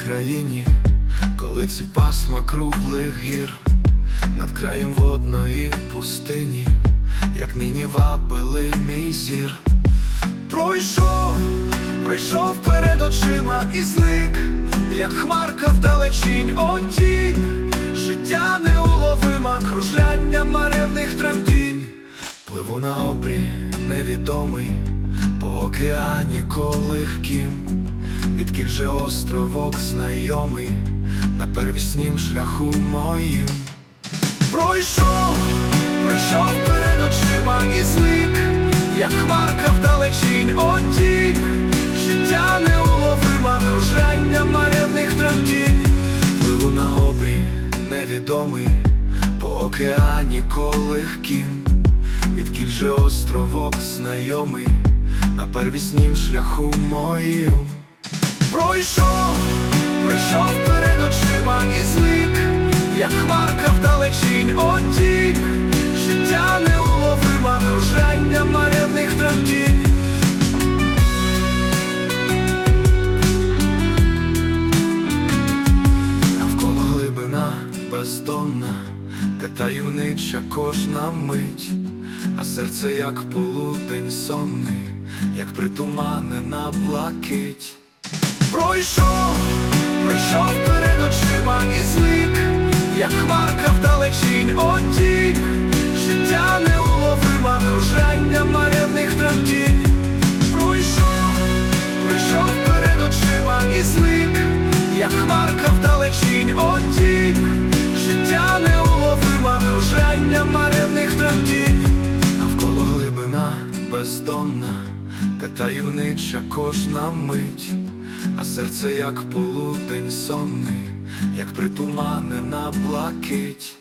країні, коли ці пасма круглих гір над краєм водної пустині, як нині вабили мій зір. Пройшов перед очима і зник, як хмарка вдалечінь, тінь. Життя неуловима, кружляння маревних тремтінь. Пливу на обрій невідомий, по океані колихким. Відкіль же островок знайомий, на первіснім шляху моїм. Пройшов перед очима і зник, як хмарка вдалечінь, тінь. Життя неуловима, кружляння маревних тремтінь. Пливу на обрій невідомий, по океані колихким. Відкіль же островок знайомий, на первіснім шляху моїм. Пройшов перед очима і зник, як хмарка вдалечінь, тінь. Життя неуловима, кружляння маревних тремтінь. Навколо глибина бездонна, де таємнича кожна мить, а серце як полудень сонний, як притуманена блакить. Пройшов перед очима і зник, як хмарка вдалечінь, тінь. Життя неуловима, кружляння маревних тремтінь. Пройшов перед очима і зник, як хмарка вдалечінь, тінь. Життя неуловима, кружляння маревних тремтінь. Навколо глибина бездонна, де таємнича кожна мить, а серце як полудень сонний, як притуманена блакить.